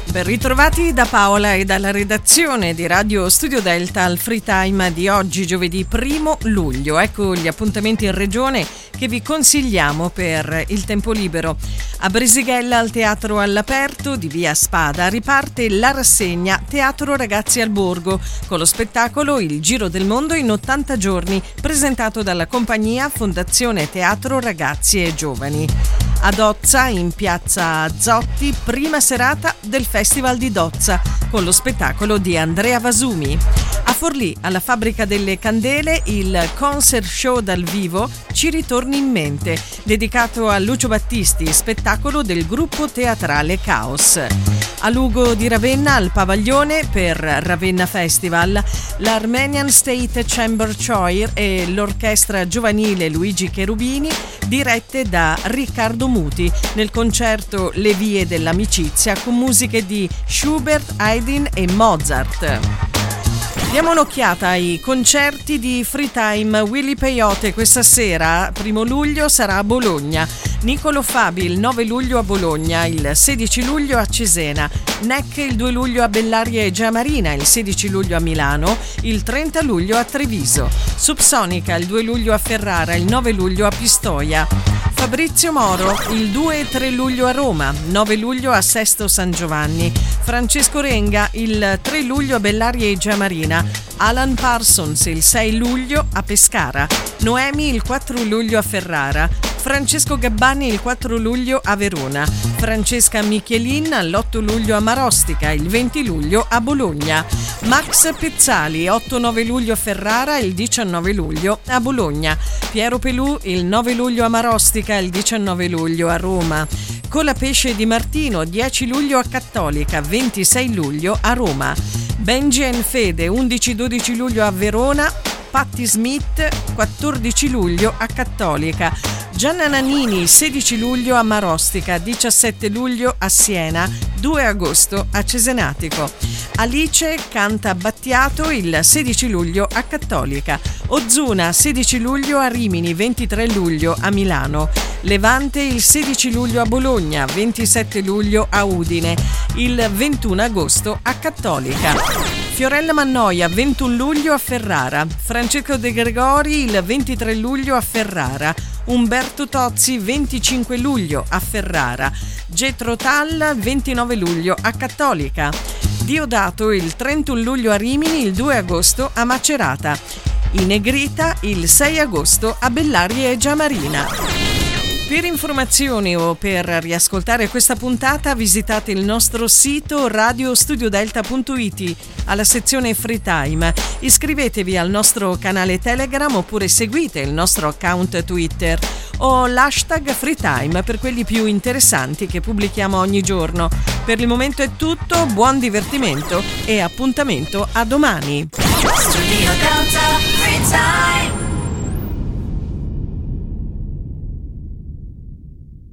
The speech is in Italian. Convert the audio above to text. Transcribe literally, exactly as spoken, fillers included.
Ben ritrovati da Paola e dalla redazione di Radio Studio Delta al Free Time di oggi, giovedì primo luglio. Ecco gli appuntamenti in regione che vi consigliamo per il tempo libero. A Brisighella, al Teatro all'Aperto di Via Spada, riparte la rassegna Teatro Ragazzi al Borgo, con lo spettacolo Il Giro del Mondo in ottanta giorni, presentato dalla compagnia Fondazione Teatro Ragazzi e Giovani. A Dozza, in piazza Zotti, prima serata del Festival di Dozza, con lo spettacolo di Andrea Vasumi. A Forlì, alla Fabbrica delle Candele, il concert show dal vivo Ci ritorni in mente, dedicato a Lucio Battisti, spettacolo del gruppo teatrale Caos. A Lugo di Ravenna, al Pavaglione, per Ravenna Festival, l'Armenian State Chamber Choir e l'orchestra giovanile Luigi Cherubini, dirette da Riccardo Muti, nel concerto Le vie dell'amicizia con musiche di Schubert, Haydn e Mozart. Diamo un'occhiata ai concerti di Free Time. Willy Peyote questa sera, primo luglio, sarà a Bologna. Niccolò Fabi il nove luglio a Bologna, il sedici luglio a Cesena. Neck il due luglio a Bellaria e Giamarina, il sedici luglio a Milano, il trenta luglio a Treviso. Subsonica il due luglio a Ferrara, il nove luglio a Pistoia. Fabrizio Moro il due e tre luglio a Roma, nove luglio a Sesto San Giovanni. Francesco Renga il tre luglio a Bellaria e Giamarina. Alan Parsons il sei luglio a Pescara. Noemi il quattro luglio a Ferrara. Francesco Gabbani il quattro luglio a Verona. Francesca Michelin l'otto luglio a Marostica, il venti luglio a Bologna. Max Pezzali otto nove luglio a Ferrara, il diciannove luglio a Bologna. Piero Pelù il nove luglio a Marostica, il diciannove luglio a Roma. Colapesce di Martino dieci luglio a Cattolica, ventisei luglio a Roma. Benji and Fede undici dodici luglio a Verona. Patti Smith quattordici luglio a Cattolica. Gianna Nannini sedici luglio a Marostica, diciassette luglio a Siena, due agosto a Cesenatico. Alice canta Battiato il sedici luglio a Cattolica. Ozuna sedici luglio a Rimini, ventitré luglio a Milano. Levante il sedici luglio a Bologna, ventisette luglio a Udine, il ventuno agosto a Cattolica. Fiorella Mannoia ventuno luglio a Ferrara. Francesco De Gregori il ventitré luglio a Ferrara. Umberto Tozzi venticinque luglio a Ferrara. Getro Tal ventinove luglio a Cattolica. Diodato il trentuno luglio a Rimini, il due agosto a Macerata. I Negrita il sei agosto a Bellaria e Giamarina. Per informazioni o per riascoltare questa puntata visitate il nostro sito radio studio delta punto it alla sezione Free Time. Iscrivetevi al nostro canale Telegram oppure seguite il nostro account Twitter o l'hashtag Free Time per quelli più interessanti che pubblichiamo ogni giorno. Per il momento è tutto, buon divertimento e appuntamento a domani. Studio Delta Free Time.